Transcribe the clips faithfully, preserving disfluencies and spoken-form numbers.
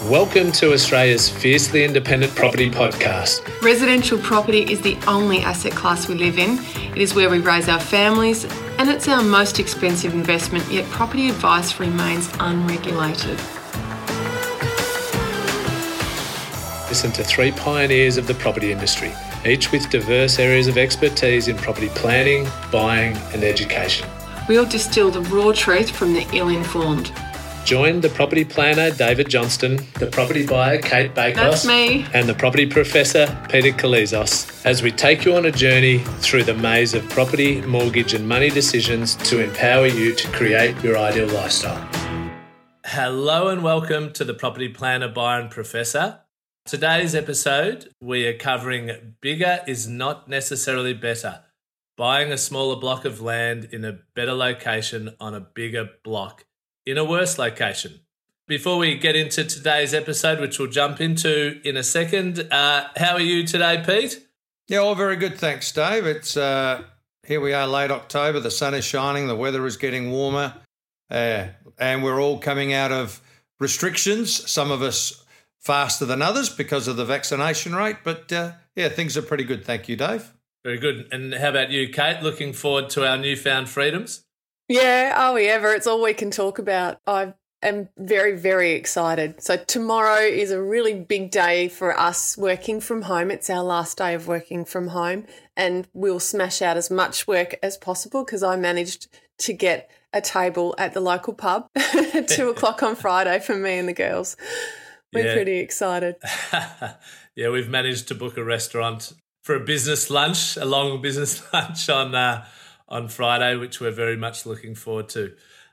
Welcome to Australia's fiercely independent property podcast. Residential property is the only asset class we live in. It is where we raise our families and it's our most expensive investment, yet property advice remains unregulated. Listen to three pioneers of the property industry, each with diverse areas of expertise in property planning, buying and education. We'll distill the raw truth from the ill-informed. Join the property planner, David Johnston, the property buyer, Kate Bakos, That's me, and the property professor, Peter Kalizos, as we take you on a journey through the maze of property, mortgage and money decisions to empower you to create your ideal lifestyle. Hello and welcome to the Property Planner, Buyer and Professor. Today's episode, we are covering bigger is not necessarily better. Buying a smaller block of land in a better location on a bigger block in a worse location. Before we get into today's episode, which we'll jump into in a second, uh, how are you today, Pete? Yeah, all very good, thanks, Dave. It's uh, here we are, late October. The sun is shining, the weather is getting warmer, uh, and we're all coming out of restrictions. Some of us faster than others because of the vaccination rate, but uh, yeah, things are pretty good. Thank you, Dave. Very good. And how about you, Kate? Looking forward to our newfound freedoms? Yeah, are we ever? It's all we can talk about. I am very, very excited. So tomorrow is a really big day for us working from home. It's our last day of working from home and we'll smash out as much work as possible because I managed to get a table at the local pub at two o'clock on Friday for me and the girls. We're yeah. pretty excited. Yeah, we've managed to book a restaurant for a business lunch, a long business lunch on uh, on Friday, which we're very much looking forward to.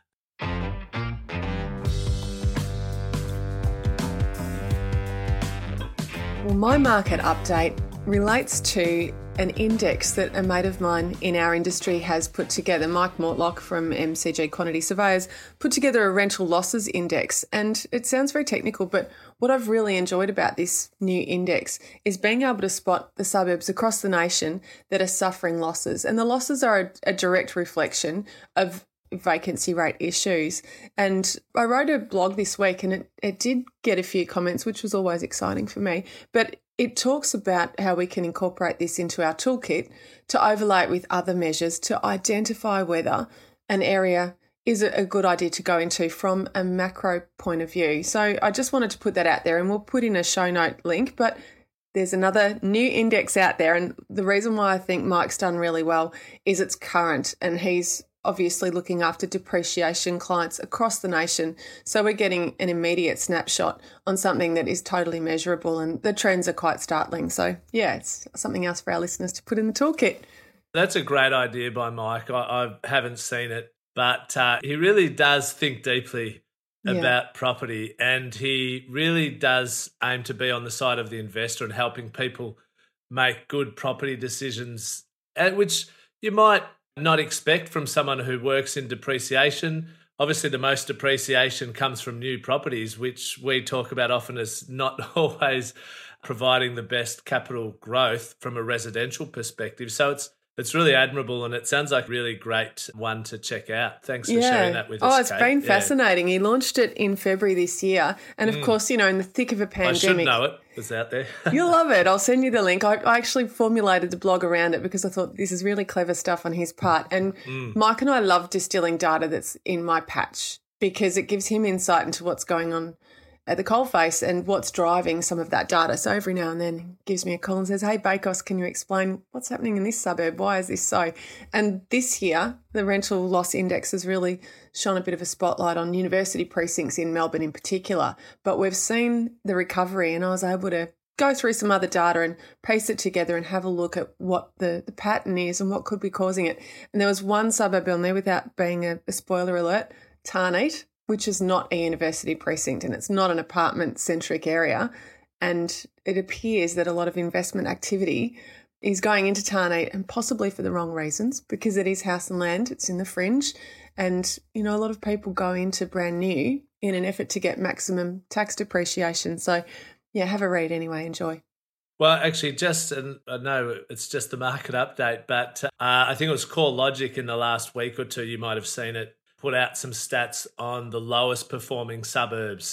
Well, my market update relates to an index that a mate of mine in our industry has put together. Mike Mortlock from M C G Quantity Surveyors put together a rental losses index. And it sounds very technical, but what I've really enjoyed about this new index is being able to spot the suburbs across the nation that are suffering losses. And the losses are a, a direct reflection of vacancy rate issues. And I wrote a blog this week and it, it did get a few comments, which was always exciting for me. But it talks about how we can incorporate this into our toolkit to overlay it with other measures to identify whether an area is a good idea to go into from a macro point of view. So I just wanted to put that out there and we'll put in a show note link, but there's another new index out there. And the reason why I think Mike's done really well is it's current and he's obviously looking after depreciation clients across the nation. So we're getting an immediate snapshot on something that is totally measurable and the trends are quite startling. So yeah, it's something else for our listeners to put in the toolkit. That's a great idea by Mike. I, I haven't seen it, but uh, he really does think deeply about yeah. property and he really does aim to be on the side of the investor and helping people make good property decisions, which you might not expect from someone who works in depreciation. Obviously, the most depreciation comes from new properties, which we talk about often as not always providing the best capital growth from a residential perspective. So it's it's really admirable and it sounds like a really great one to check out. Thanks for yeah. sharing that with oh, us, Oh, it's Kate. been yeah. fascinating. He launched it in February this year. And of mm. course, you know, in the thick of a pandemic. I should know it. It's out there. You'll love it. I'll send you the link. I, I actually formulated the blog around it because I thought this is really clever stuff on his part. And mm. Mike and I love distilling data that's in my patch because it gives him insight into what's going on at the coalface and what's driving some of that data. So every now and then he gives me a call and says, hey, Bakos, can you explain what's happening in this suburb? Why is this so? And this year, the rental loss index has really shone a bit of a spotlight on university precincts in Melbourne in particular. But we've seen the recovery and I was able to go through some other data and piece it together and have a look at what the, the pattern is and what could be causing it. And there was one suburb on there, without being a, a spoiler alert, Tarneit, which is not a university precinct and it's not an apartment-centric area. And it appears that a lot of investment activity is going into Tarneit and possibly for the wrong reasons because it is house and land, it's in the fringe. And, you know, a lot of people go into brand new in an effort to get maximum tax depreciation. So, yeah, have a read anyway. Enjoy. Well, actually, just, and I know it's just the market update, but uh, I think it was CoreLogic in the last week or two, you might have seen it, put out some stats on the lowest performing suburbs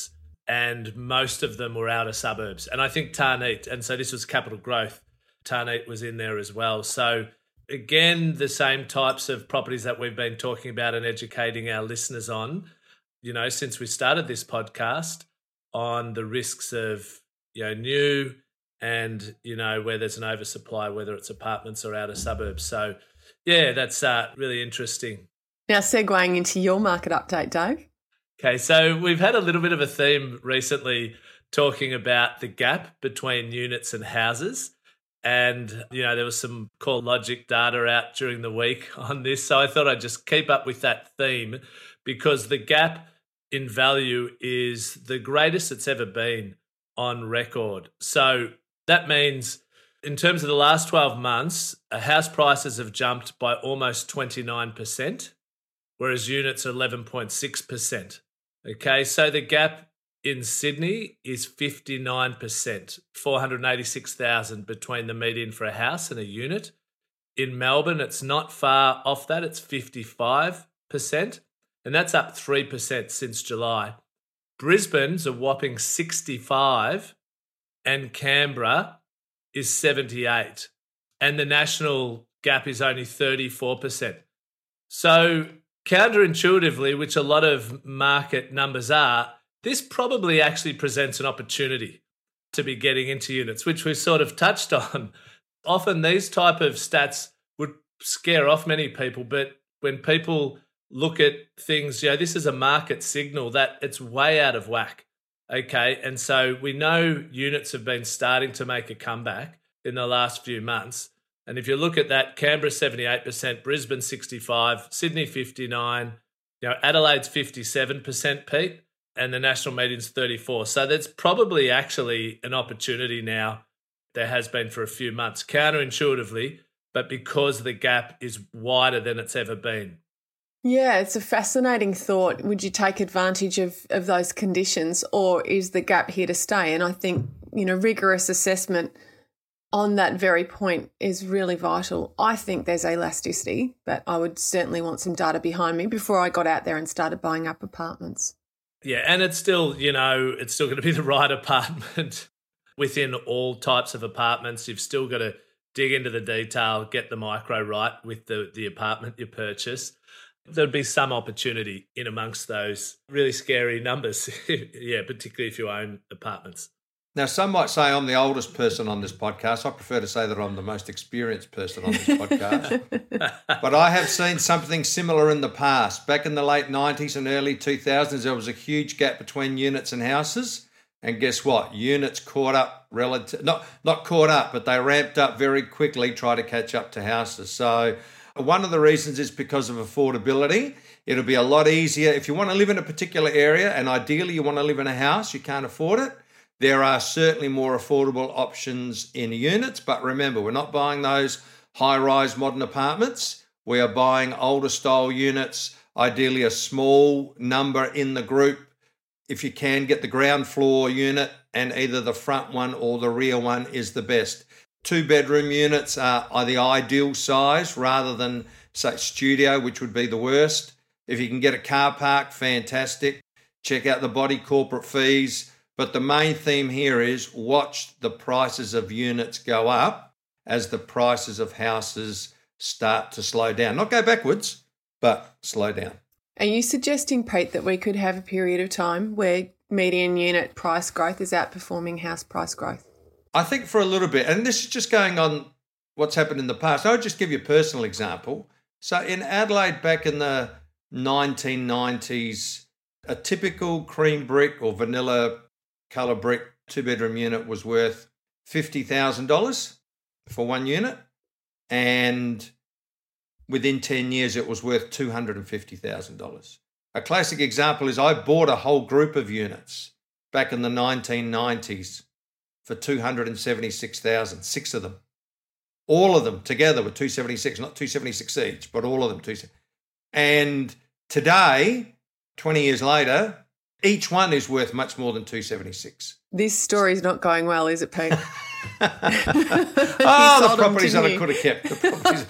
and most of them were outer suburbs. And I think Tarneet, and so this was capital growth, Tarneet was in there as well. So again, the same types of properties that we've been talking about and educating our listeners on, you know, since we started this podcast, on the risks of, you know, new and, you know, where there's an oversupply, whether it's apartments or outer suburbs. So, yeah, that's uh, really interesting. Now, segueing into your market update, Dave. Okay, so we've had a little bit of a theme recently talking about the gap between units and houses. And, you know, there was some CoreLogic data out during the week on this. So I thought I'd just keep up with that theme because the gap in value is the greatest it's ever been on record. So that means in terms of the last twelve months, house prices have jumped by almost twenty-nine percent, whereas units are eleven point six percent. Okay, so the gap in Sydney is fifty-nine percent, four hundred eighty-six thousand between the median for a house and a unit. In Melbourne, it's not far off that, it's fifty-five percent, and that's up three percent since July. Brisbane's a whopping sixty-five, and Canberra is seventy-eight, and the national gap is only thirty-four percent. So counterintuitively, which a lot of market numbers are, this probably actually presents an opportunity to be getting into units, which we've sort of touched on. Often these type of stats would scare off many people, but when people look at things, you know, this is a market signal that it's way out of whack. Okay, and so we know units have been starting to make a comeback in the last few months. And if you look at that, Canberra seventy-eight percent, Brisbane sixty-five, Sydney fifty-nine, you know, Adelaide's fifty-seven percent, Pete, and the national median's thirty-four. So there's probably actually an opportunity now. There has been for a few months, counterintuitively, but because the gap is wider than it's ever been. Yeah, it's a fascinating thought. Would you take advantage of, of those conditions, or is the gap here to stay? And I think, you know, rigorous assessment on that very point is really vital. I think there's elasticity, but I would certainly want some data behind me before I got out there and started buying up apartments. Yeah, and it's still, you know, it's still going to be the right apartment within all types of apartments. You've still got to dig into the detail, get the micro right with the, the apartment you purchase. There'd be some opportunity in amongst those really scary numbers, yeah, particularly if you own apartments. Now, some might say I'm the oldest person on this podcast. I prefer to say that I'm the most experienced person on this podcast. But I have seen something similar in the past. Back in the late nineties and early two thousands, there was a huge gap between units and houses. And guess what? Units caught up, relative, not, not caught up, but they ramped up very quickly, try to catch up to houses. So one of the reasons is because of affordability. It'll be a lot easier. If you want to live in a particular area, and ideally you want to live in a house, you can't afford it, there are certainly more affordable options in units, but remember, we're not buying those high-rise modern apartments. We are buying older style units, ideally a small number in the group. If you can, get the ground floor unit, and either the front one or the rear one is the best. Two-bedroom units are, are the ideal size rather than, say, studio, which would be the worst. If you can get a car park, fantastic. Check out the body corporate fees. But the main theme here is watch the prices of units go up as the prices of houses start to slow down. Not go backwards, but slow down. Are you suggesting, Pete, that we could have a period of time where median unit price growth is outperforming house price growth? I think for a little bit, and this is just going on what's happened in the past. I'll just give you a personal example. So in Adelaide back in the nineteen nineties, a typical cream brick or vanilla colour brick two-bedroom unit was worth fifty thousand dollars for one unit, and within ten years it was worth two hundred fifty thousand dollars. A classic example is I bought a whole group of units back in the nineteen nineties for two hundred seventy-six thousand dollars, six of them. All of them together were two hundred seventy-six, not two hundred seventy-six each, but all of them. two hundred And today, twenty years later, each one is worth much more than two hundred seventy-six. This story's not going well, is it, Pete? oh, the properties that I could have kept. The properties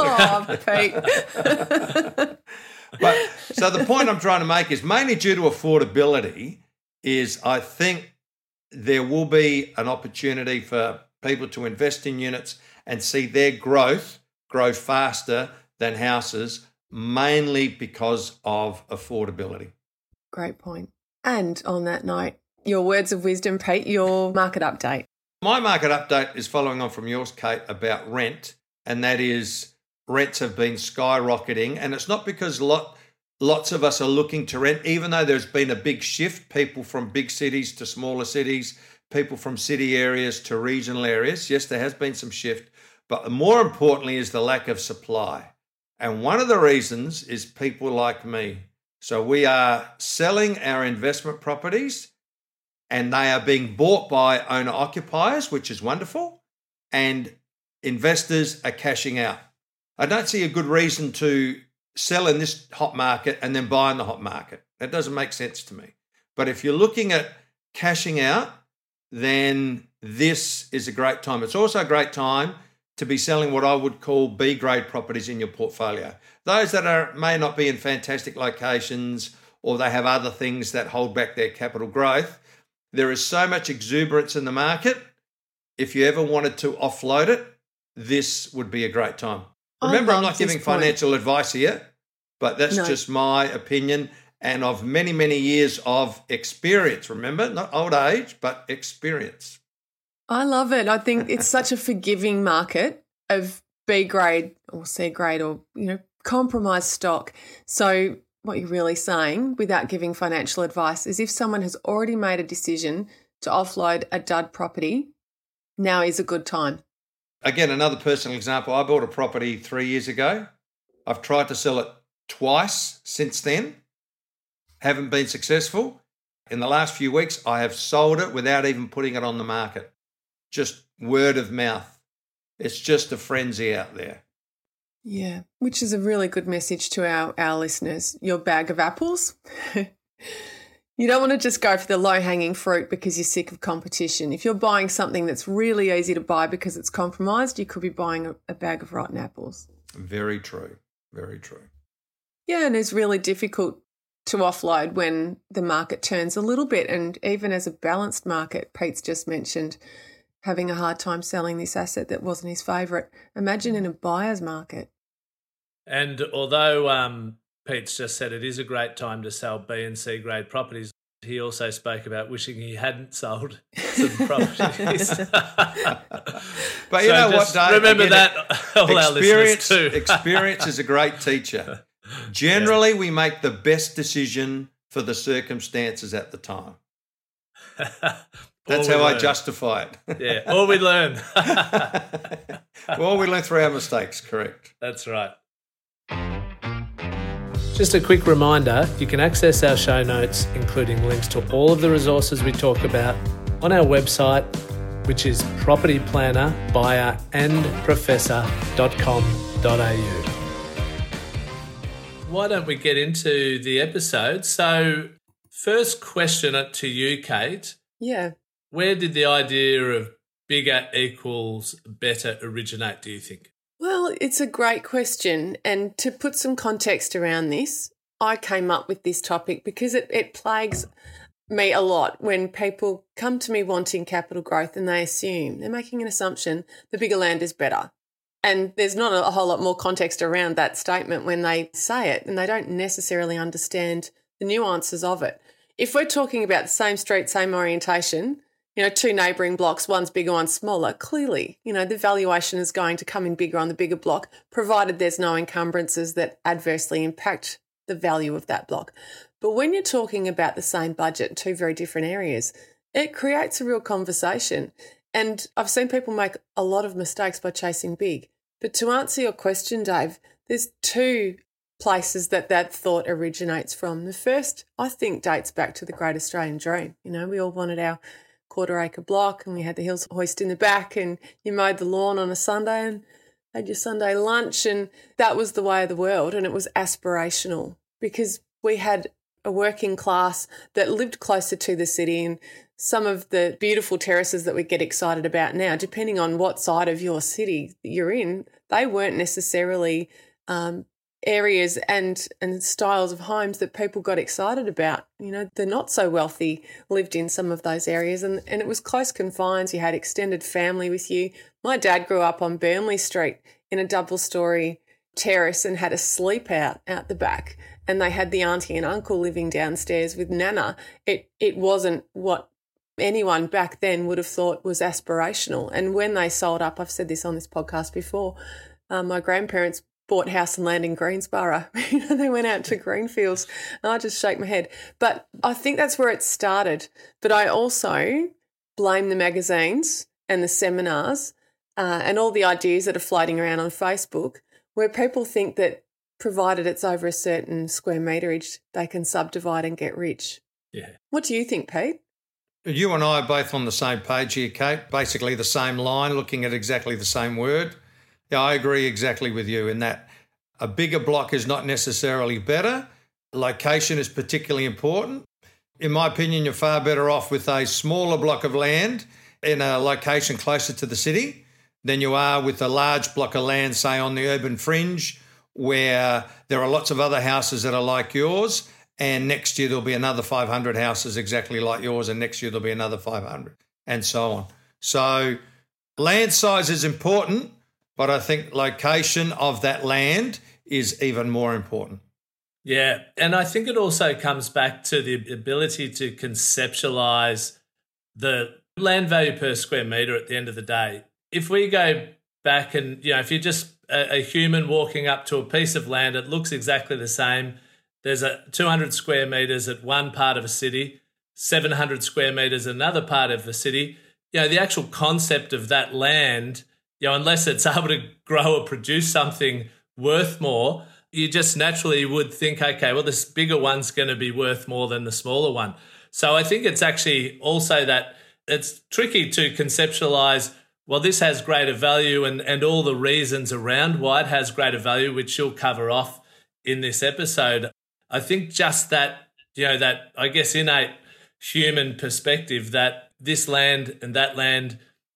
oh, Pete. But so the point I'm trying to make is mainly due to affordability, is I think there will be an opportunity for people to invest in units and see their growth grow faster than houses, mainly because of affordability. Great point. And on that note, your words of wisdom, Pete, your market update. My market update is following on from yours, Kate, about rent, and that is rents have been skyrocketing. And it's not because lot, lots of us are looking to rent, even though there's been a big shift, people from big cities to smaller cities, people from city areas to regional areas. Yes, there has been some shift, but more importantly is the lack of supply. And one of the reasons is people like me. So we are selling our investment properties and they are being bought by owner-occupiers, which is wonderful, and investors are cashing out. I don't see a good reason to sell in this hot market and then buy in the hot market. That doesn't make sense to me. But if you're looking at cashing out, then this is a great time. It's also a great time to be selling what I would call B-grade properties in your portfolio. Those that are may not be in fantastic locations or they have other things that hold back their capital growth. There is so much exuberance in the market. If you ever wanted to offload it, this would be a great time. Remember, I'm not giving financial advice here, but that's no. just my opinion and of many, many years of experience. Remember, not old age, but experience. I love it. I think it's such a forgiving market of B grade or C grade or, you know, compromised stock. So what you're really saying, without giving financial advice, is if someone has already made a decision to offload a dud property, now is a good time. Again, another personal example. I bought a property three years ago. I've tried to sell it twice since then. Haven't been successful. In the last few weeks, I have sold it without even putting it on the market. Just word of mouth. It's just a frenzy out there. Yeah, which is a really good message to our, our listeners. Your bag of apples. You don't want to just go for the low-hanging fruit because you're sick of competition. If you're buying something that's really easy to buy because it's compromised, you could be buying a, a bag of rotten apples. Very true. Very true. Yeah, and it's really difficult to offload when the market turns a little bit. And even as a balanced market, Pete's just mentioned having a hard time selling this asset that wasn't his favourite. Imagine in a buyer's market. And although um, Pete's just said it is a great time to sell B and C grade properties, he also spoke about wishing he hadn't sold some properties. But you so know what, Dave? Remember again, that, all our listeners too. Experience is a great teacher. Generally, yeah. we make the best decision for the circumstances at the time. That's how learn. I justify it. Yeah, or we learn. Well, we learn through our mistakes, correct. That's right. Just a quick reminder, you can access our show notes, including links to all of the resources we talk about, on our website, which is property planner buyer and professor dot com dot a u. Why don't we get into the episode? So, first question to you, Kate. Yeah. Where did the idea of bigger equals better originate, do you think? Well, it's a great question. And to put some context around this, I came up with this topic because it, it plagues me a lot when people come to me wanting capital growth and they assume, they're making an assumption, the bigger land is better. And there's not a whole lot more context around that statement when they say it, and they don't necessarily understand the nuances of it. If we're talking about the same street, same orientation, you know, two neighbouring blocks, one's bigger, one's smaller, clearly, you know, the valuation is going to come in bigger on the bigger block, provided there's no encumbrances that adversely impact the value of that block. But when you're talking about the same budget in two very different areas, it creates a real conversation. And I've seen people make a lot of mistakes by chasing big. But to answer your question, Dave, there's two places that that thought originates from. The first, I think, dates back to the Great Australian Dream. You know, we all wanted our quarter acre block and we had the hills hoist in the back and you mowed the lawn on a Sunday and had your Sunday lunch, and that was the way of the world, and it was aspirational because we had a working class that lived closer to the city, and some of the beautiful terraces that we get excited about now, depending on what side of your city you're in, they weren't necessarily um, areas and and styles of homes that people got excited about. You know, the not so wealthy lived in some of those areas, and, and it was close confines. You had extended family with you. My dad grew up on Burnley Street in a double-storey terrace and had a sleep out out the back, and they had the auntie and uncle living downstairs with Nana. It it wasn't what anyone back then would have thought was aspirational. And when they sold up, I've said this on this podcast before, um, my grandparents bought house and land in Greensborough. You know, they went out to Greenfields, and I just shake my head. But I think that's where it started. But I also blame the magazines and the seminars uh, and all the ideas that are floating around on Facebook, where people think that provided it's over a certain square meterage, they can subdivide and get rich. Yeah. What do you think, Pete? You and I are both on the same page here, Kate, basically the same line, looking at exactly the same word. Yeah, I agree exactly with you in that a bigger block is not necessarily better. Location is particularly important. In my opinion, you're far better off with a smaller block of land in a location closer to the city than you are with a large block of land, say, on the urban fringe, where there are lots of other houses that are like yours, and next year there'll be another five hundred houses exactly like yours, and next year there'll be another five hundred, and so on. So land size is important, but I think location of that land is even more important. Yeah, and I think it also comes back to the ability to conceptualise the land value per square metre at the end of the day. If we go back and, you know, if you're just a, a human walking up to a piece of land, it looks exactly the same. There's a two hundred square metres at one part of a city, seven hundred square metres another part of a city. You know, the actual concept of that land, you know, unless it's able to grow or produce something worth more, you just naturally would think, okay, well, this bigger one's going to be worth more than the smaller one. So I think it's actually also that it's tricky to conceptualise, well, this has greater value and, and all the reasons around why it has greater value, which you'll cover off in this episode. I think just that, you know, that, I guess, innate human perspective that this land and that land,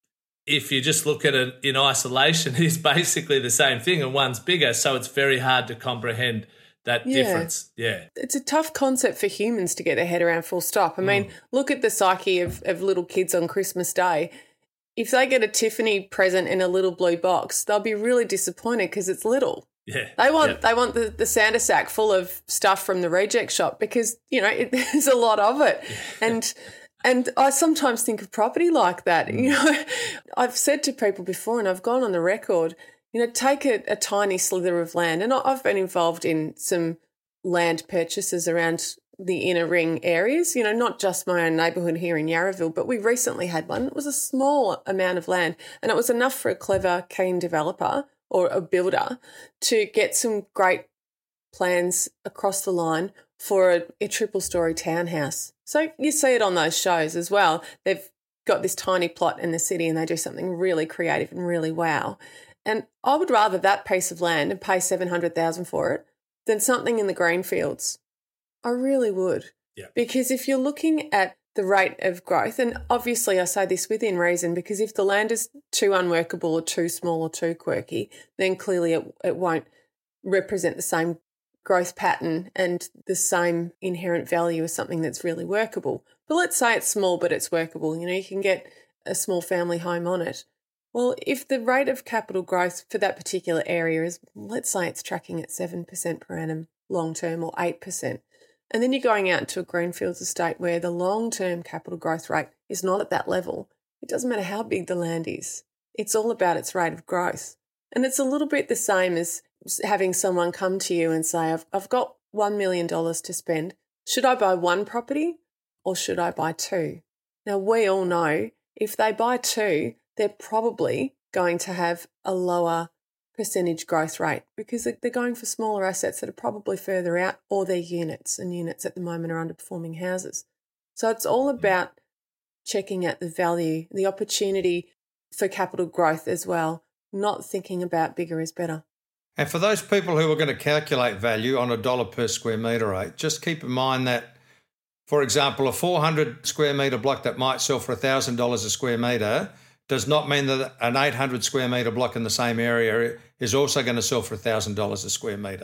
if you just look at it in isolation, is basically the same thing, and one's bigger, so it's very hard to comprehend that yeah. difference. Yeah. It's a tough concept for humans to get their head around, full stop. I mean, mm. look at the psyche of, of little kids on Christmas Day. If they get a Tiffany present in a little blue box, they'll be really disappointed because it's little. Yeah. They want yeah. they want the, the Santa sack full of stuff from the reject shop because, you know, it, there's a lot of it. Yeah. And And I sometimes think of property like that. You know, I've said to people before, and I've gone on the record, you know, take a, a tiny slither of land. And I've been involved in some land purchases around the inner ring areas, you know, not just my own neighbourhood here in Yarraville, but we recently had one. It was a small amount of land, and it was enough for a clever, keen developer or a builder to get some great plans across the line for a, a triple-storey townhouse. So you see it on those shows as well. They've got this tiny plot in the city and they do something really creative and really wow. And I would rather that piece of land and pay seven hundred thousand dollars for it than something in the greenfields. I really would. Yeah. Because if you're looking at the rate of growth, and obviously I say this within reason, because if the land is too unworkable or too small or too quirky, then clearly it, it won't represent the same growth pattern and the same inherent value as something that's really workable. But let's say it's small but it's workable. You know, you can get a small family home on it. Well, if the rate of capital growth for that particular area is, let's say it's tracking at seven percent per annum long-term or eight percent, and then you're going out into a greenfields estate where the long-term capital growth rate is not at that level, it doesn't matter how big the land is. It's all about its rate of growth. And it's a little bit the same as having someone come to you and say, I've, I've got one million dollars to spend. Should I buy one property or should I buy two? Now, we all know if they buy two, they're probably going to have a lower percentage growth rate because they're going for smaller assets that are probably further out, or they're units, and units at the moment are underperforming houses. So it's all about checking out the value, the opportunity for capital growth as well, not thinking about bigger is better. And for those people who are going to calculate value on a dollar per square metre rate, just keep in mind that, for example, a four hundred square metre block that might sell for one thousand dollars a square metre does not mean that an eight hundred square metre block in the same area is also going to sell for one thousand dollars a square metre.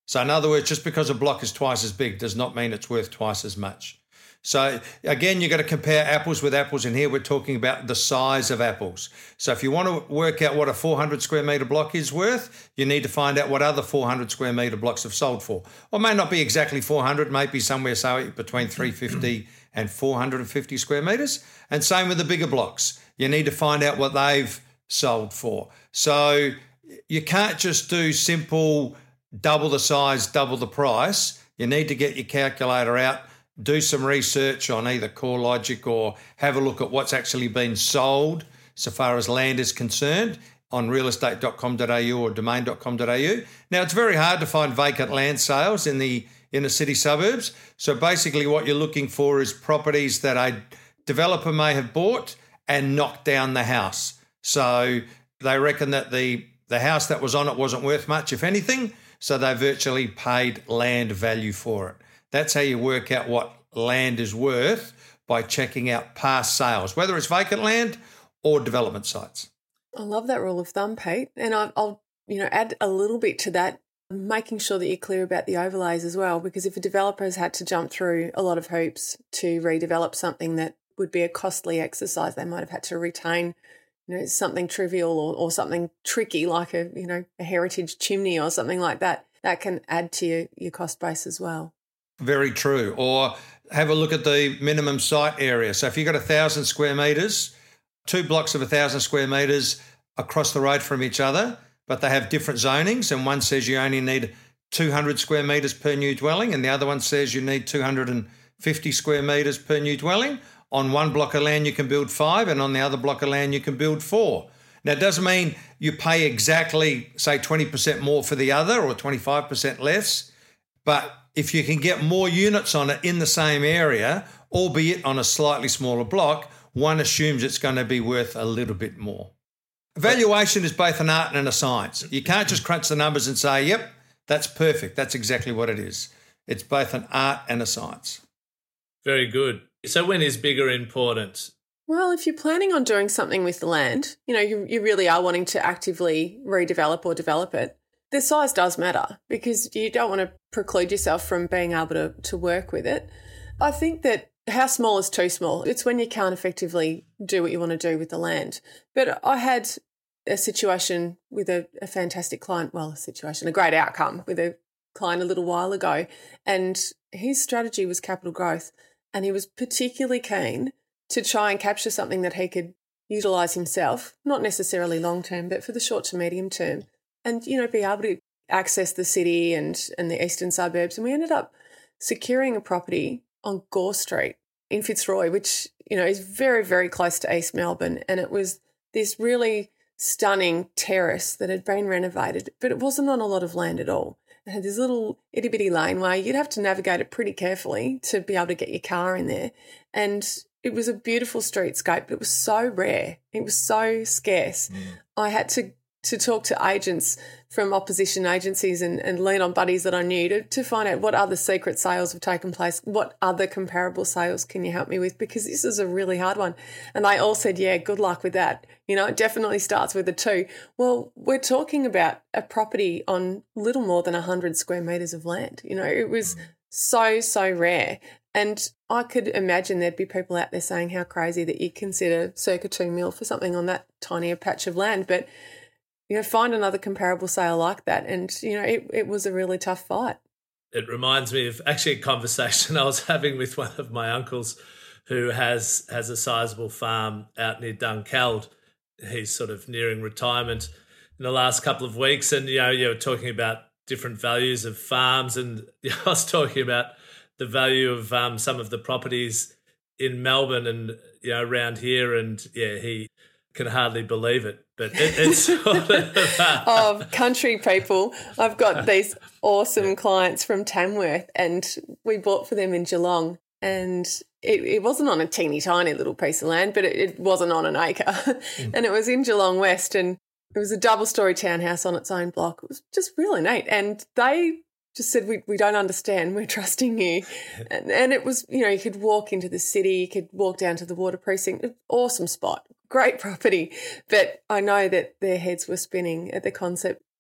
So in other words, just because a block is twice as big does not mean it's worth twice as much. So again, you've got to compare apples with apples, and here we're talking about the size of apples. So if you want to work out what a four hundred square metre block is worth, you need to find out what other four hundred square metre blocks have sold for. Or it may not be exactly four hundred, may be somewhere say between three hundred fifty and four hundred fifty square metres. And same with the bigger blocks. You need to find out what they've sold for. So you can't just do simple double the size, double the price. You need to get your calculator out, do some research on either CoreLogic or have a look at what's actually been sold so far as land is concerned on real estate dot com dot a u or domain dot com dot a u. Now, it's very hard to find vacant land sales in the inner city suburbs. So basically what you're looking for is properties that a developer may have bought and knocked down the house. So they reckon that the, the house that was on it wasn't worth much, if anything, so they virtually paid land value for it. That's how you work out what land is worth, by checking out past sales, whether it's vacant land or development sites. I love that rule of thumb, Pete. And I'll, I'll you know, add a little bit to that, making sure that you're clear about the overlays as well, because if a developer has had to jump through a lot of hoops to redevelop something that would be a costly exercise, they might have had to retain you know, something trivial or, or something tricky like a, you know, a heritage chimney or something like that. That can add to your, your cost base as well. Very true. Or have a look at the minimum site area. So if you've got a thousand square metres, two blocks of a thousand square metres across the road from each other, but they have different zonings, and one says you only need two hundred square metres per new dwelling and the other one says you need two hundred fifty square metres per new dwelling. On one block of land you can build five, and on the other block of land you can build four. Now, it doesn't mean you pay exactly, say, twenty percent more for the other or twenty-five percent less, but if you can get more units on it in the same area, albeit on a slightly smaller block, one assumes it's going to be worth a little bit more. Valuation is both an art and a science. You can't just crunch the numbers and say, yep, that's perfect. That's exactly what it is. It's both an art and a science. Very good. So when is bigger important? Well, if you're planning on doing something with the land, you know, you, you really are wanting to actively redevelop or develop it, the size does matter because you don't want to preclude yourself from being able to, to work with it. I think that how small is too small? It's when you can't effectively do what you want to do with the land. But I had a situation with a, a fantastic client, well, a situation, a great outcome with a client a little while ago, and his strategy was capital growth, and he was particularly keen to try and capture something that he could utilise himself, not necessarily long term, but for the short to medium term, and, you know, be able to access the city and, and the eastern suburbs. And we ended up securing a property on Gore Street in Fitzroy, which, you know, is very, very close to East Melbourne. And it was this really stunning terrace that had been renovated, but it wasn't on a lot of land at all. It had this little itty-bitty laneway. You'd have to navigate it pretty carefully to be able to get your car in there. And it was a beautiful streetscape, but it was so rare. It was so scarce. Mm. I had to to talk to agents from opposition agencies and, and lean on buddies that I knew to, to find out what other secret sales have taken place, what other comparable sales can you help me with, because this is a really hard one. And they all said, yeah, good luck with that. You know, it definitely starts with a two. Well, we're talking about a property on little more than one hundred square metres of land. You know, it was so, so rare. And I could imagine there'd be people out there saying how crazy that you consider circa two mil for something on that tiny a patch of land. But you know, find another comparable sale like that. And, you know, it, it was a really tough fight. It reminds me of actually a conversation I was having with one of my uncles who has has a sizable farm out near Dunkeld. He's sort of nearing retirement in the last couple of weeks. And, you know, you were talking about different values of farms. And you know, I was talking about the value of um, some of the properties in Melbourne and, you know, around here. And, yeah, he can hardly believe it. But it, it's sort of uh, of country people. I've got these awesome clients from Tamworth, and we bought for them in Geelong, and it, it wasn't on a teeny tiny little piece of land, but it, it wasn't on an acre, mm. and it was in Geelong West, and it was a double-storey townhouse on its own block. It was just really neat, and they just said, we we don't understand, we're trusting you. And, and it was, you know, you could walk into the city, you could walk down to the water precinct, awesome spot. Great property, but I know that their heads were spinning at the concept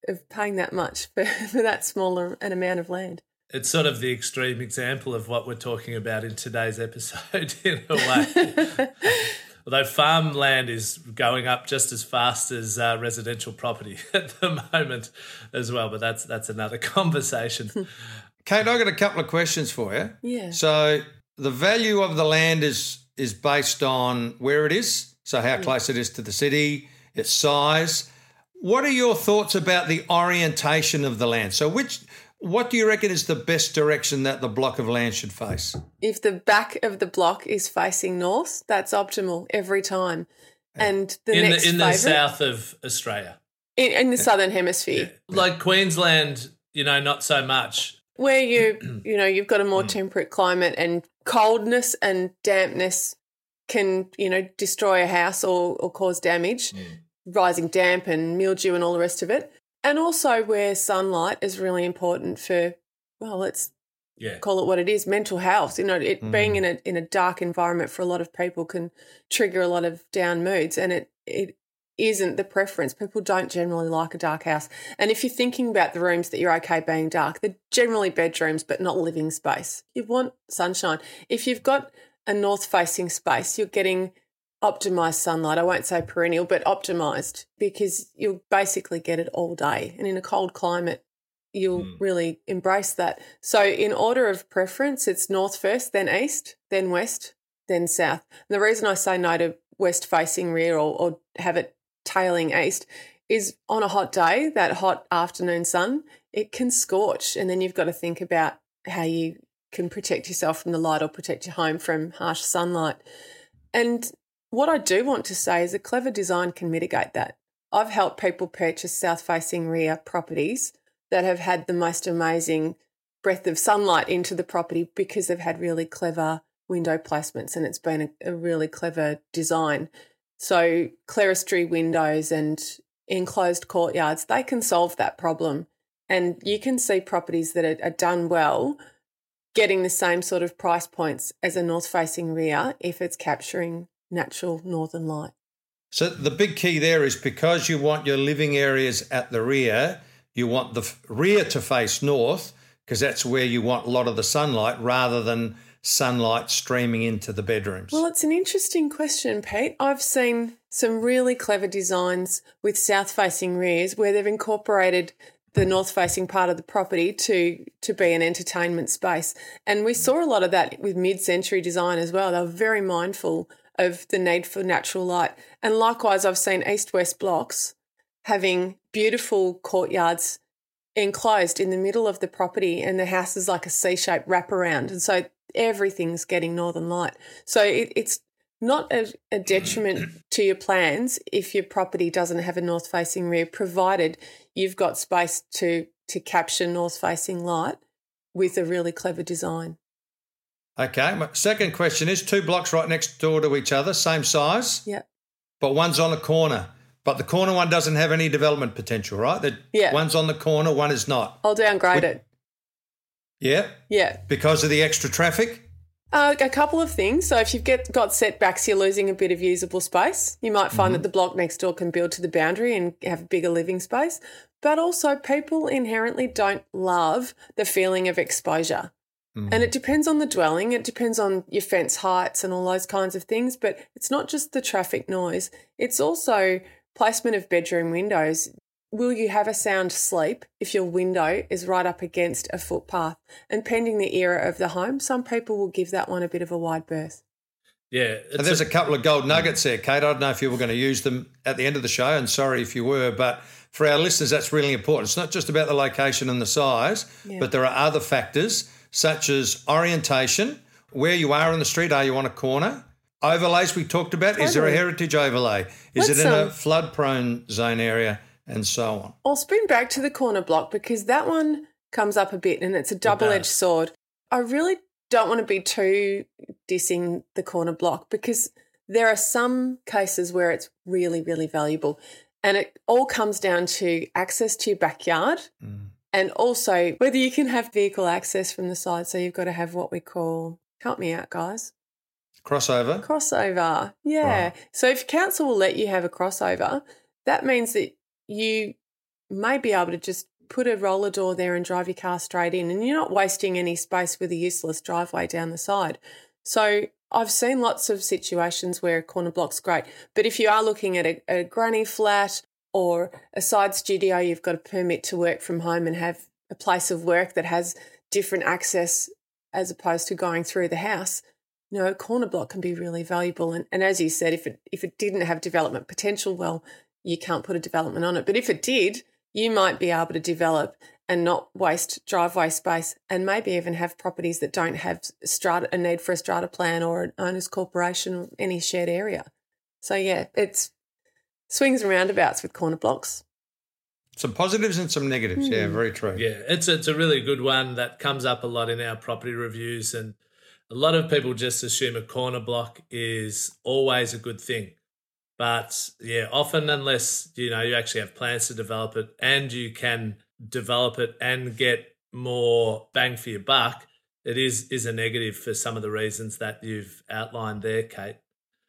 of paying that much for, for that smaller an amount of land. It's sort of the extreme example of what we're talking about in today's episode in a way. Although farmland is going up just as fast as uh, residential property at the moment as well, but that's that's another conversation. Kate, I've got a couple of questions for you. Yeah. So the value of the land is is based on where it is, so how close it is to the city, its size. What are your thoughts about the orientation of the land? So which... What do you reckon is the best direction that the block of land should face? If the back of the block is facing north, that's optimal every time. And the in next the, in the favourite, south of Australia, in, in the southern hemisphere, yeah. Like Queensland, you know, not so much. where you you know you've got a more temperate climate, and coldness and dampness can you know destroy a house or, or cause damage, mm. rising damp and mildew and all the rest of it. And also where sunlight is really important for, well, let's yeah. call it what it is, mental health. You know, it mm. being in a in a dark environment for a lot of people can trigger a lot of down moods, and it it isn't the preference. People don't generally like a dark house. And if you're thinking about the rooms that you're okay being dark, they're generally bedrooms but not living space. You want sunshine. If you've got a north-facing space, you're getting optimised sunlight. I won't say perennial, but optimised, because you'll basically get it all day. And in a cold climate, you'll mm. really embrace that. So in order of preference, it's north first, then east, then west, then south. And the reason I say no to west-facing rear or, or have it tailing east is on a hot day, that hot afternoon sun, it can scorch, and then you've got to think about how you can protect yourself from the light or protect your home from harsh sunlight. And what I do want to say is a clever design can mitigate that. I've helped people purchase south-facing rear properties that have had the most amazing breath of sunlight into the property because they've had really clever window placements, and it's been a, a really clever design. So clerestory windows and enclosed courtyards, they can solve that problem. And you can see properties that are, are done well getting the same sort of price points as a north-facing rear if it's capturing natural northern light. So the big key there is, because you want your living areas at the rear, you want the rear to face north, because that's where you want a lot of the sunlight, rather than sunlight streaming into the bedrooms. Well, it's an interesting question, Pete. I've seen some really clever designs with south-facing rears where they've incorporated the north-facing part of the property to to be an entertainment space. And we saw a lot of that with mid-century design as well. They were very mindful of the need for natural light. And likewise, I've seen east-west blocks having beautiful courtyards enclosed in the middle of the property, and the house is like a C-shaped wraparound. And so everything's getting northern light. So it, it's not a, a detriment to your plans if your property doesn't have a north-facing rear, provided you've got space to, to capture north-facing light with a really clever design. Okay, my second question is, two blocks right next door to each other, same size, yep. but one's on a corner. But the corner one doesn't have any development potential, right? The yeah. One's on the corner, one is not. I'll downgrade Would, it. Yeah? Yeah. Because of the extra traffic? Uh, a couple of things. So if you've get, got setbacks, you're losing a bit of usable space. You might find mm-hmm. that the block next door can build to the boundary and have a bigger living space. But also people inherently don't love the feeling of exposure. Mm-hmm. And it depends on the dwelling. It depends on your fence heights and all those kinds of things. But it's not just the traffic noise. It's also placement of bedroom windows. Will you have a sound sleep if your window is right up against a footpath? And pending the era of the home, some people will give that one a bit of a wide berth. Yeah. And there's a, a couple of gold nuggets there, Kate. I don't know if you were going to use them at the end of the show, and sorry if you were, but for our listeners, that's really important. It's not just about the location and the size, yeah. but there are other factors such as orientation, where you are in the street. Are you on a corner? Overlays we talked about. Totally. Is there a heritage overlay? Is Let's, it in um, a flood-prone zone area? And so on. I'll spin back to the corner block because that one comes up a bit and it's a double-edged sword. I really don't want to be too dissing the corner block because there are some cases where it's really, really valuable, and it all comes down to access to your backyard mm. and also whether you can have vehicle access from the side. So you've got to have what we call, help me out, guys. Crossover. Crossover, yeah. Right. So if council will let you have a crossover, that means that you may be able to just put a roller door there and drive your car straight in, and you're not wasting any space with a useless driveway down the side. So I've seen lots of situations where a corner block's great, but if you are looking at a, a granny flat or a side studio, you've got a permit to work from home and have a place of work that has different access as opposed to going through the house, you know, a corner block can be really valuable. And, and as you said, if it if it didn't have development potential, well, you can't put a development on it. But if it did, you might be able to develop and not waste driveway space, and maybe even have properties that don't have strata, a need for a strata plan or an owner's corporation or any shared area. So, yeah, it's swings and roundabouts with corner blocks. Some positives and some negatives. Mm. Yeah, very true. Yeah, it's it's a really good one that comes up a lot in our property reviews, and a lot of people just assume a corner block is always a good thing. But, yeah, often unless, you know, you actually have plans to develop it and you can develop it and get more bang for your buck, it is is a negative for some of the reasons that you've outlined there, Kate.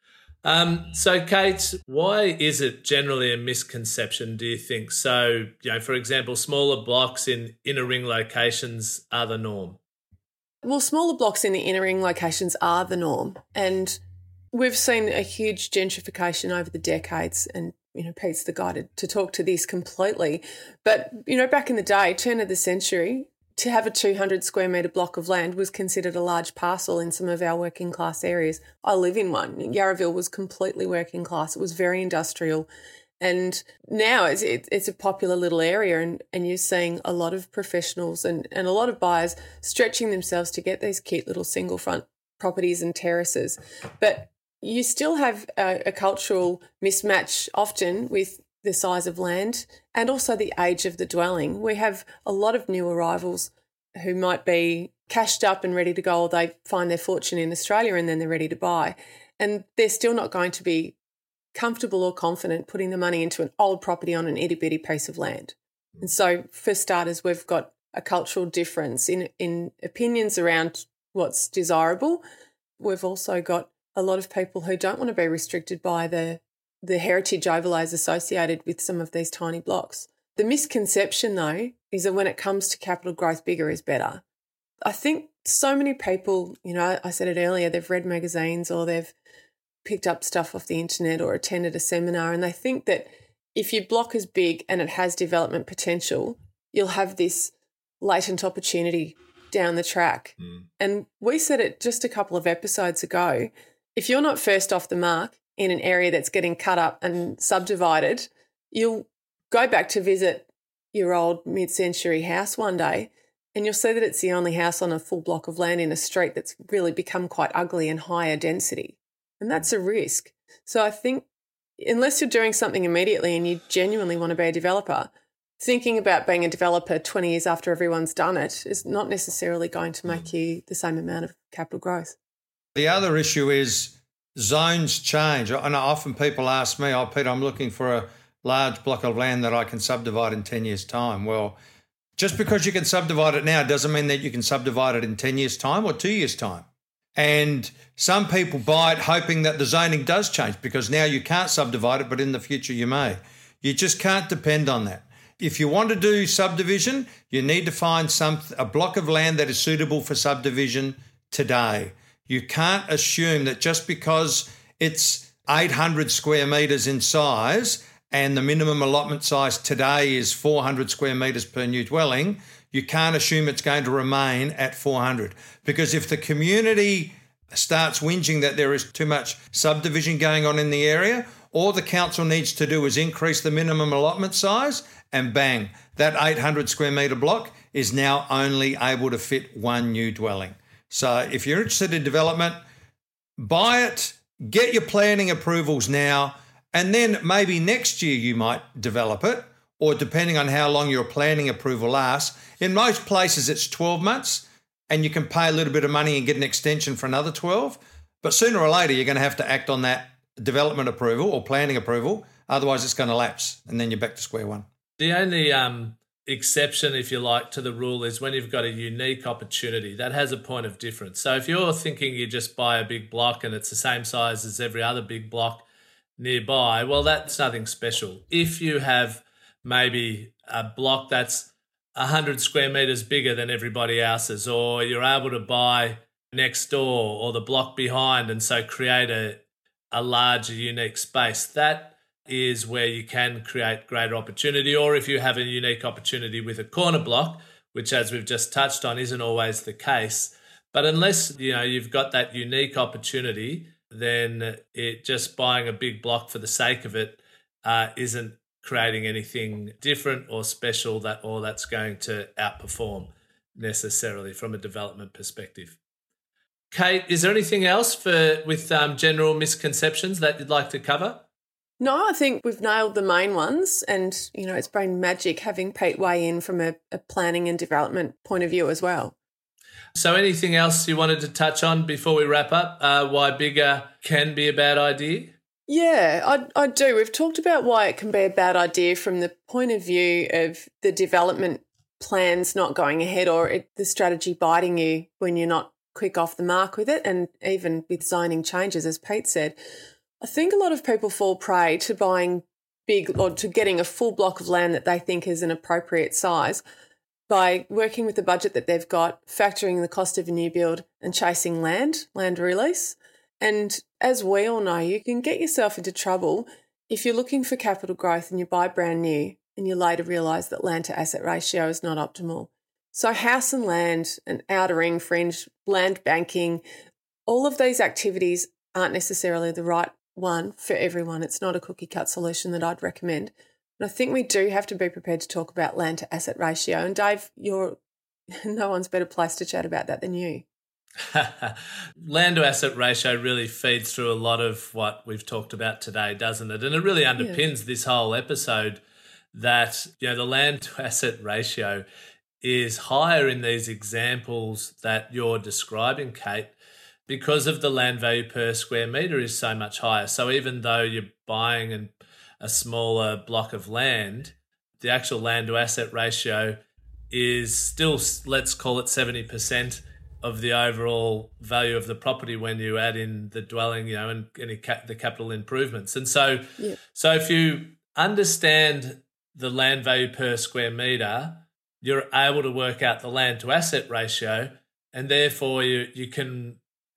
Um, so, Kate, why is it generally a misconception, do you think? So, you know, for example, smaller blocks in inner ring locations are the norm. Well, smaller blocks in the inner ring locations are the norm, and we've seen a huge gentrification over the decades, and, you know, Pete's the guy to, to talk to this completely. But, you know, back in the day, turn of the century, to have a two hundred square metre block of land was considered a large parcel in some of our working class areas. I live in one. Yarraville was completely working class. It was very industrial. And now it's, it, it's a popular little area, and, and you're seeing a lot of professionals and, and a lot of buyers stretching themselves to get these cute little single front properties and terraces. But you still have a, a cultural mismatch often with the size of land and also the age of the dwelling. We have a lot of new arrivals who might be cashed up and ready to go, or they find their fortune in Australia and then they're ready to buy. And they're still not going to be comfortable or confident putting the money into an old property on an itty-bitty piece of land. And so for starters, we've got a cultural difference in, in opinions around what's desirable. We've also got a lot of people who don't want to be restricted by the the heritage overlays associated with some of these tiny blocks. The misconception, though, is that when it comes to capital growth, bigger is better. I think so many people, you know, I said it earlier, they've read magazines or they've picked up stuff off the internet or attended a seminar, and they think that if your block is big and it has development potential, you'll have this latent opportunity down the track. Mm. And we said it just a couple of episodes ago, if you're not first off the mark in an area that's getting cut up and subdivided, you'll go back to visit your old mid-century house one day and you'll see that it's the only house on a full block of land in a street that's really become quite ugly and higher density. And that's a risk. So I think unless you're doing something immediately and you genuinely want to be a developer, thinking about being a developer twenty years after everyone's done it is not necessarily going to make you the same amount of capital growth. The other issue is zones change. And often people ask me, oh, Peter, I'm looking for a large block of land that I can subdivide in ten years' time. Well, just because you can subdivide it now doesn't mean that you can subdivide it in ten years' time or two years' time. And some people buy it hoping that the zoning does change because now you can't subdivide it, but in the future you may. You just can't depend on that. If you want to do subdivision, you need to find some a block of land that is suitable for subdivision today. You can't assume that just because it's eight hundred square metres in size and the minimum allotment size today is four hundred square metres per new dwelling, you can't assume it's going to remain at four hundred. Because if the community starts whinging that there is too much subdivision going on in the area, all the council needs to do is increase the minimum allotment size and bang, that eight hundred square metre block is now only able to fit one new dwelling. So if you're interested in development, buy it, get your planning approvals now, and then maybe next year you might develop it, or depending on how long your planning approval lasts. In most places it's twelve months and you can pay a little bit of money and get an extension for another twelve, but sooner or later you're going to have to act on that development approval or planning approval, otherwise it's going to lapse and then you're back to square one. The only um, exception, if you like, to the rule is when you've got a unique opportunity. That has a point of difference. So if you're thinking you just buy a big block and it's the same size as every other big block nearby, well, that's nothing special. If you have maybe a block that's one hundred square metres bigger than everybody else's, or you're able to buy next door or the block behind and so create a, a larger, unique space. That is where you can create greater opportunity. Or if you have a unique opportunity with a corner block, which as we've just touched on isn't always the case. But unless, you know, you've got that unique opportunity, then it just buying a big block for the sake of it uh, isn't creating anything different or special that or that's going to outperform necessarily from a development perspective. Kate, is there anything else for with um, general misconceptions that you'd like to cover? No, I think we've nailed the main ones, and, you know, it's been magic having Pete weigh in from a, a planning and development point of view as well. So anything else you wanted to touch on before we wrap up, uh, why bigger can be a bad idea? Yeah, I, I do. We've talked about why it can be a bad idea from the point of view of the development plans not going ahead, or it, the strategy biting you when you're not quick off the mark with it, and even with zoning changes, as Pete said. I think a lot of people fall prey to buying big or to getting a full block of land that they think is an appropriate size by working with the budget that they've got, factoring the cost of a new build and chasing land, land release. And as we all know, you can get yourself into trouble if you're looking for capital growth and you buy brand new and you later realise that land to asset ratio is not optimal. So house and land and outer ring fringe, land banking, all of these activities aren't necessarily the right one for everyone. It's not a cookie cut solution that I'd recommend. And I think we do have to be prepared to talk about land to asset ratio. And Dave, you're no one's better placed to chat about that than you. Land to asset ratio really feeds through a lot of what we've talked about today, doesn't it? And it really underpins yeah. this whole episode that, you know, the land to asset ratio is higher in these examples that you're describing, Kate, because of the land value per square metre is so much higher. So even though you're buying an, a smaller block of land, the actual land to asset ratio is still, let's call it seventy percent of the overall value of the property when you add in the dwelling, you know, and any cap, the capital improvements. And so, yeah. so if you understand the land value per square metre, you're able to work out the land to asset ratio, and therefore you you can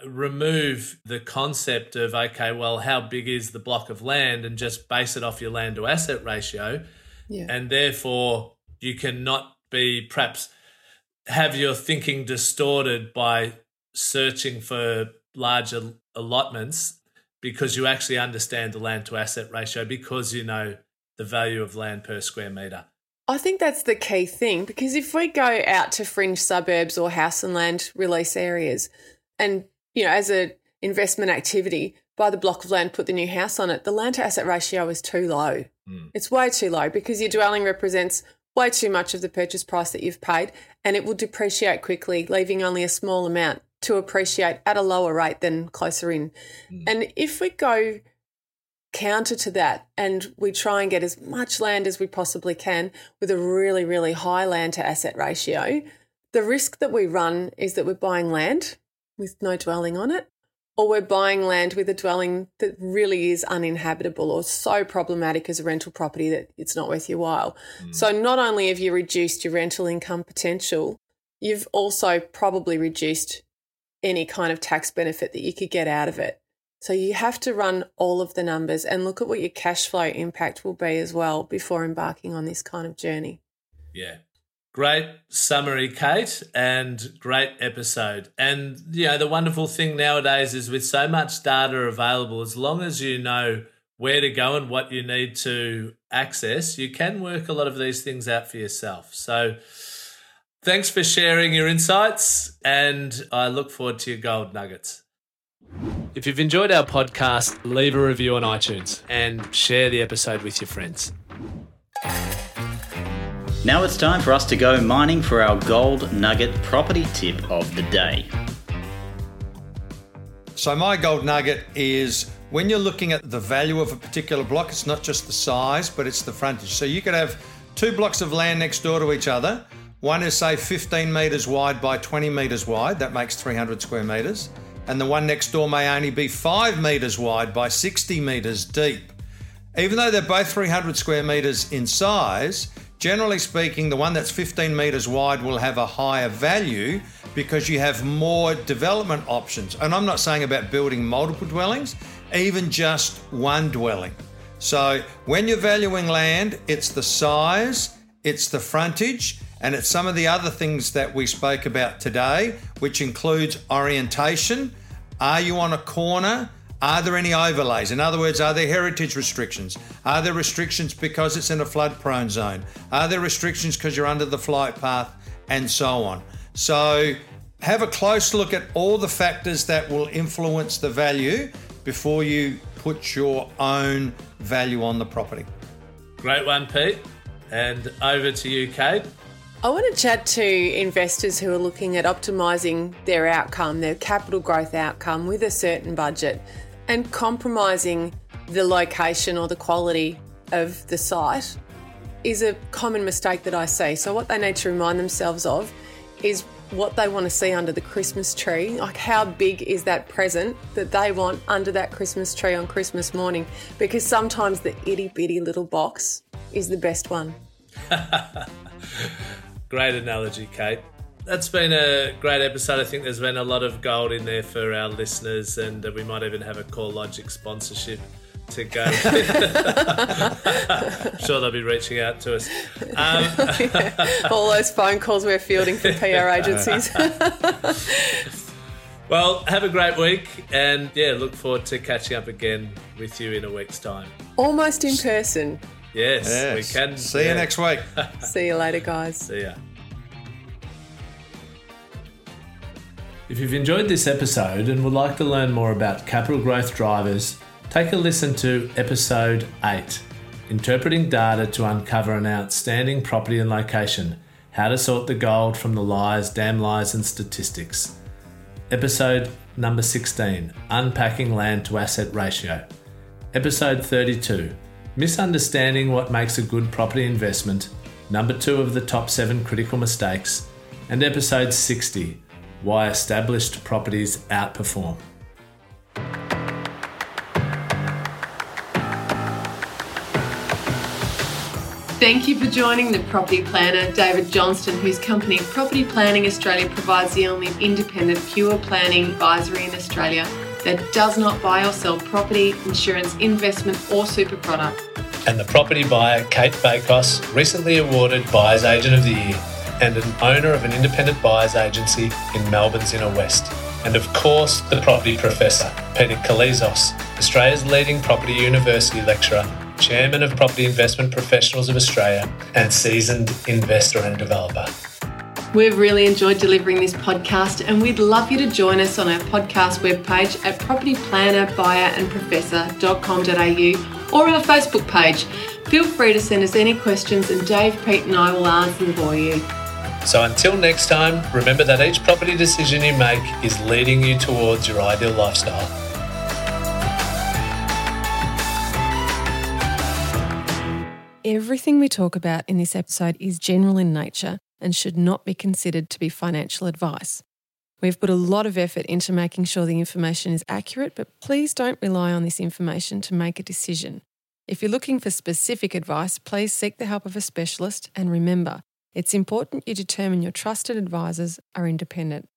remove the concept of, okay, well, how big is the block of land, and just base it off your land to asset ratio. Yeah. And therefore you cannot be perhaps have your thinking distorted by searching for larger allotments because you actually understand the land to asset ratio because you know the value of land per square metre. I think that's the key thing, because if we go out to fringe suburbs or house and land release areas and, you know, as an investment activity, buy the block of land, put the new house on it, the land to asset ratio is too low. Mm. It's way too low because your dwelling represents way too much of the purchase price that you've paid, and it will depreciate quickly, leaving only a small amount to appreciate at a lower rate than closer in. Mm. And if we go counter to that and we try and get as much land as we possibly can with a really, really high land to asset ratio, the risk that we run is that we're buying land with no dwelling on it, or we're buying land with a dwelling that really is uninhabitable or so problematic as a rental property that it's not worth your while. Mm. So not only have you reduced your rental income potential, you've also probably reduced any kind of tax benefit that you could get out of it. So you have to run all of the numbers and look at what your cash flow impact will be as well before embarking on this kind of journey. Yeah. Great summary, Kate, and great episode. And, you know, the wonderful thing nowadays is with so much data available, as long as you know where to go and what you need to access, you can work a lot of these things out for yourself. So thanks for sharing your insights, and I look forward to your gold nuggets. If you've enjoyed our podcast, leave a review on iTunes and share the episode with your friends. Now it's time for us to go mining for our gold nugget property tip of the day. So my gold nugget is when you're looking at the value of a particular block, it's not just the size, but it's the frontage. So you could have two blocks of land next door to each other. One is, say, fifteen metres wide by twenty metres wide. That makes three hundred square metres. And the one next door may only be five metres wide by sixty metres deep. even though they're both three hundred square metres in size, generally speaking, the one that's fifteen metres wide will have a higher value because you have more development options. And I'm not saying about building multiple dwellings, even just one dwelling. So when you're valuing land, it's the size, it's the frontage, and it's some of the other things that we spoke about today, which includes orientation. Are you on a corner? Are there any overlays? In other words, are there heritage restrictions? Are there restrictions because it's in a flood-prone zone? Are there restrictions because you're under the flight path? And so on. So have a close look at all the factors that will influence the value before you put your own value on the property. Great one, Pete. And over to you, Kate. I want to chat to investors who are looking at optimising their outcome, their capital growth outcome with a certain budget, and compromising the location or the quality of the site is a common mistake that I see. So what they need to remind themselves of is what they want to see under the Christmas tree. Like, how big is that present that they want under that Christmas tree on Christmas morning? Because sometimes the itty bitty little box is the best one. Great analogy, Kate. That's been a great episode. I think there's been a lot of gold in there for our listeners, and we might even have a CoreLogic sponsorship to go with. I'm sure they'll be reaching out to us. Um, yeah. All those phone calls we're fielding from P R agencies. Well, have a great week, and yeah, look forward to catching up again with you in a week's time. Almost in person. Yes, yes. we can. See yeah. you next week. See you later, guys. See ya. If you've enjoyed this episode and would like to learn more about capital growth drivers, take a listen to episode eight, Interpreting Data to Uncover an Outstanding Property and Location, How to Sort the Gold from the Lies, Damn Lies and Statistics. Episode number sixteen, Unpacking Land to Asset Ratio. Episode thirty-two, Misunderstanding what makes a good property investment, number two of the top seven critical mistakes. And episode sixty, Why Established Properties Outperform. Thank you for joining the property planner, David Johnston, whose company Property Planning Australia provides the only independent pure planning advisory in Australia that does not buy or sell property, insurance, investment or super product. And the property buyer, Kate Bakos, recently awarded Buyer's Agent of the Year and an owner of an independent buyer's agency in Melbourne's Inner West. And of course, the property professor, Peter Kalizos, Australia's leading property university lecturer, chairman of Property Investment Professionals of Australia, and seasoned investor and developer. We've really enjoyed delivering this podcast, and we'd love you to join us on our podcast webpage at property planner buyer and professor dot com dot a u or our Facebook page. Feel free to send us any questions, and Dave, Pete and I will answer them for you. So until next time, remember that each property decision you make is leading you towards your ideal lifestyle. Everything we talk about in this episode is general in nature and should not be considered to be financial advice. We've put a lot of effort into making sure the information is accurate, but please don't rely on this information to make a decision. If you're looking for specific advice, please seek the help of a specialist, and remember, it's important you determine your trusted advisors are independent.